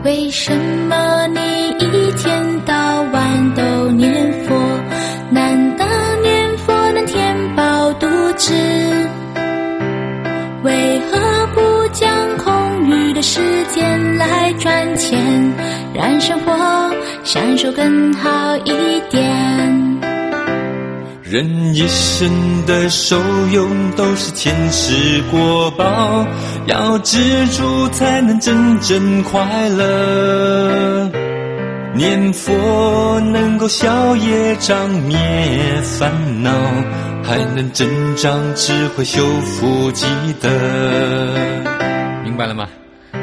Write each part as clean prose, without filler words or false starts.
为什么你一天到晚都念佛？难道念佛能填饱肚子？为何不将空余的时间来赚钱，让生活享受更好一点？ 人一生的受用都是前世果报，要知足才能真正快乐。念佛能够消业障灭烦恼，还能增长智慧修复积德。明白了吗？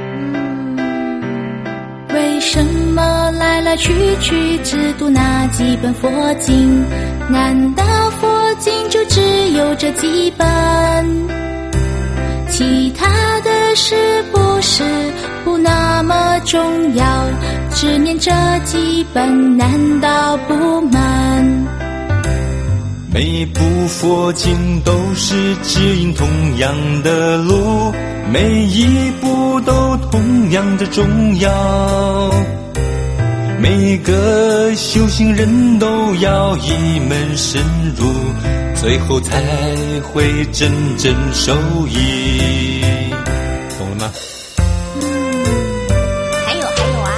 为什么来来去去只读那几本佛经？难道佛经就只有这几本？其他的是不是不那么重要？只念这几本难道不闷？ 每部佛经都是指引同样的路，每一步都同样的重要。每个修行人都要一门深入，最后才会真正受益。懂了吗？ 还有啊。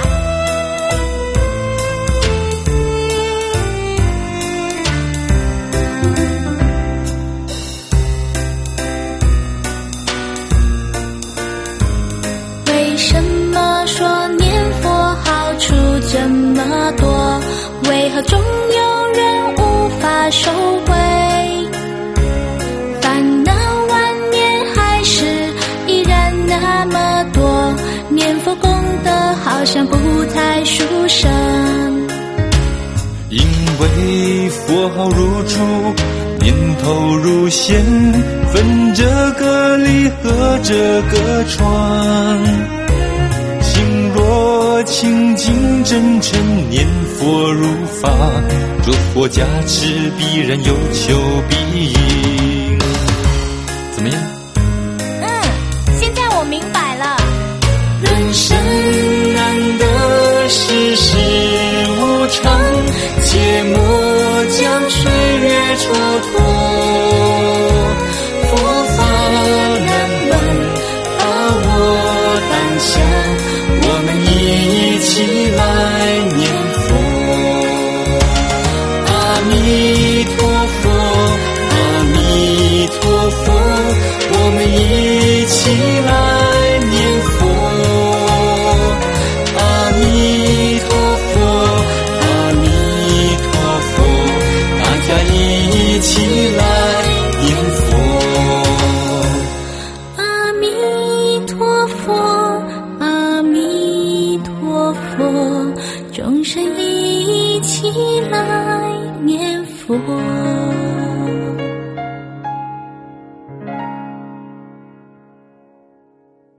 为什么说念佛好处这么多？为何总有人无法收回？烦恼万年还是依然那么多，念佛功德好像不太殊胜。 因为佛号入处，念头入线，分这个离合这个穿。心若清净真诚，念佛如法，若佛加持必然有求必应。怎么样？ 现在我明白了。 人生难得世事无常，切莫将岁月蹉跎。佛法难闻，把握当下，我们一起来念佛。阿弥陀佛，阿弥陀佛，我们一起来念佛。阿弥陀佛，阿弥陀佛，大家一起来念佛。 阿弥陀佛，阿弥陀佛，众生一起来念佛。